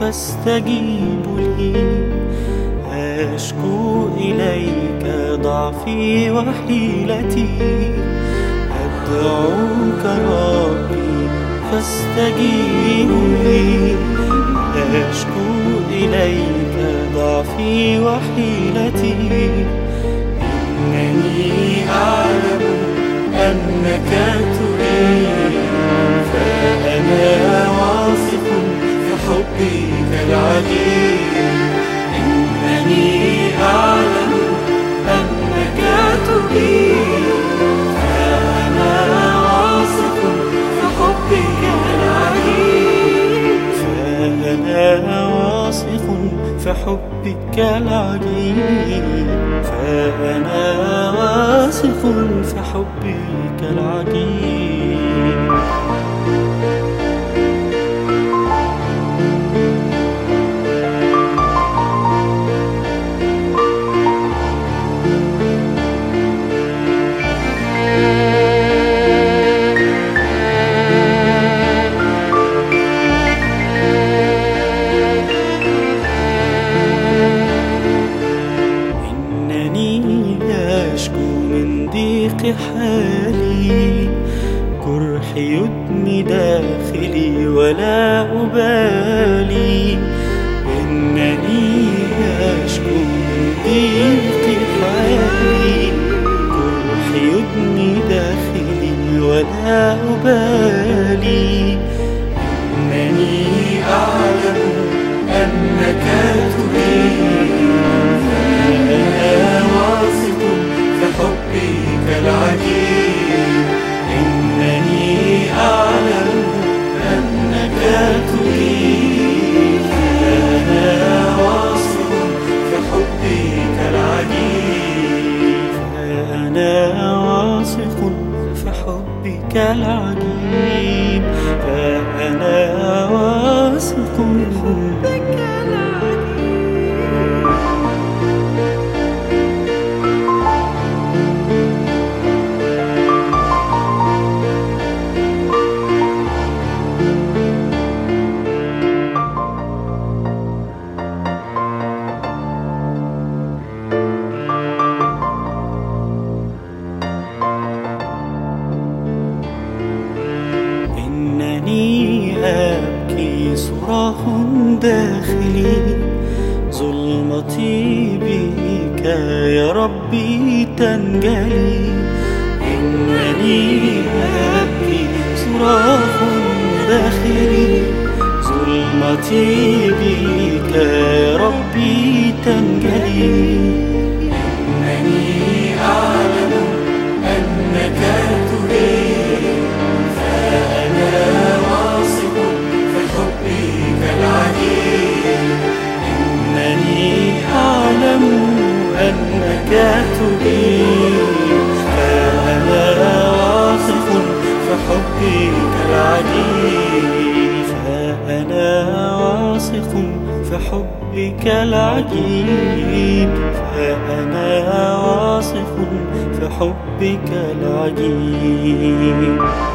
فاستجيب لي. أشكو إليك ضعفي وحيلتي، أدعوك ربي فاستجيب لي. أشكو إليك ضعفي وحيلتي، إنني أعلم أنك تريد، فأنا واثق في حبك العجيب. إنني أعلم أنك تريد، فأنا واثق في حبك العجيب. فأنا واثق في حبك العجيب. فأنا واثق في حبك العجيب. حالي جرح يدمي داخلي ولا أبالي، إنني أشكو من ضيق حالي. جرح يدمي داخلي ولا أبالي، إنني أعلم أنك تريد، فأنا واثق في حبك العجيب. إنني أعلم أنك تريد، فأنا واثق في حبك العجيب. فأنا واثق في حبك العجيب. فأنا واثق في حبك العجيب. إنني أبكي صراخ داخلي، ظلمتي بك يا ربي تنجلي. إنني أبكي صراخ داخلي، ظلمتي بك يا ربي تنجلي. إنني أعلم أنك تريد، فأنا واثق في حبك العجيب. إنني أعلم أنك تريد، فأنا واثق في حبك العجيب. فأنا واثق في حبك العجيب. فأنا واثق في حبك العجيب.